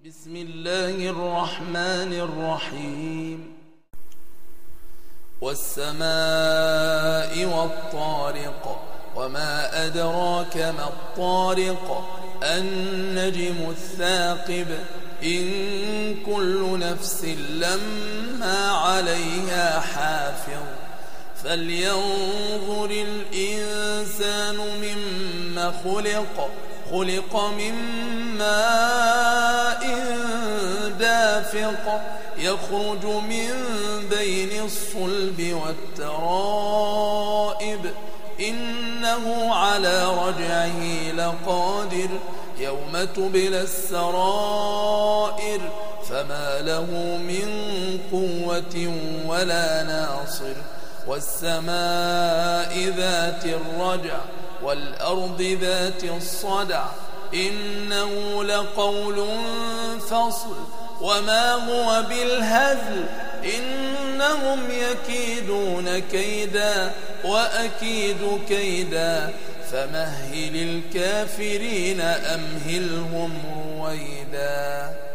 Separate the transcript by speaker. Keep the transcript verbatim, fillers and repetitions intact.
Speaker 1: بسم الله الرحمن الرحيم والسماء والطارق وما أدراك ما الطارق النجم الثاقب إن كل نفس لما عليها حافظ فلينظر الإنسان مما خلق خلق من ماء دافق يخرج من بين الصلب والترائب إنه على رجعه لقادر يوم تبلى السرائر فما له من قوة ولا ناصر والسماء ذات الرجع والأرض ذات الصدع إنه لقول فصل وما هو بالهزل إنهم يكيدون كيدا وأكيد كيدا فمهل الكافرين أمهلهم رويدا.